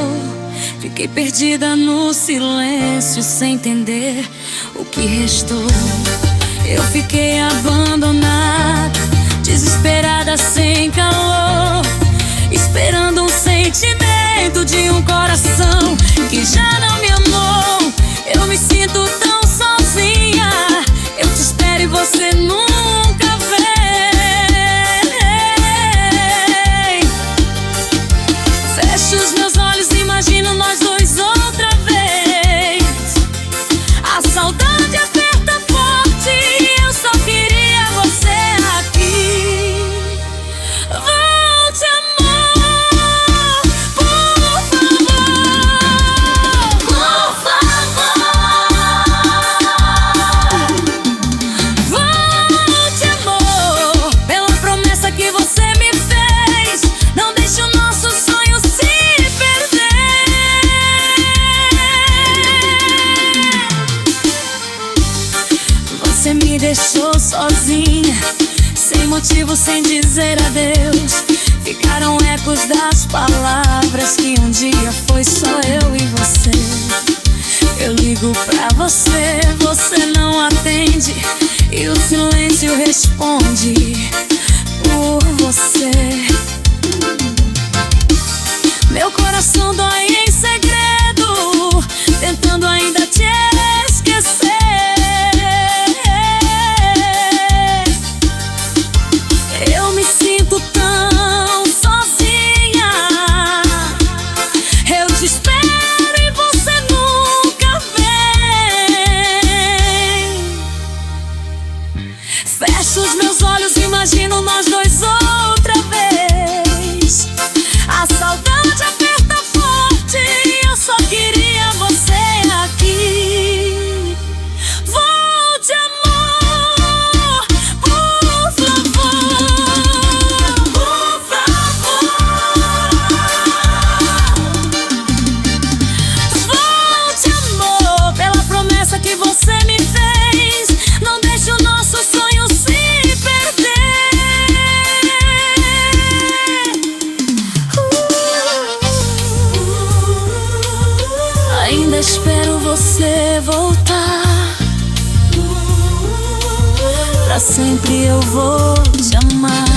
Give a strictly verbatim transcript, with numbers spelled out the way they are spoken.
Fiquei perdida no silêncio, sem entender o que restou. Eu fiquei abandonada, desesperada, sem calor, esperando um sentimento de um coração que já não me amou. Eu me sinto tão sozinha, eu te espero e você nunca vem. Fecho os meus olhos e imagino nós dois outra vez. A saudade aperta forte e eu só queria você aqui. Volte, amor, por favor, por favor. Volte, amor, pela promessa que você me fez. Não deixe o nosso sonho se Você me deixou sozinha, sem motivo, sem dizer adeus. Ficaram ecos das palavras que um dia foi só eu e você. Eu ligo pra você, você não atende, e o silêncio responde por você. Meu coração dói em segredo, tentando ainda te esquecer. Eu me sinto tão sozinha, eu te espero e você nunca vem. Fecho os meus olhos e imagino nós dois outra vez. A saudade aperta forte e eu só queria você aqui. Volte, amor, por favor, por favor. Volte, amor, pela promessa que você me fez. Não deixe o nosso sonho se perder. Ainda espero você voltar. Pra sempre eu vou te amar.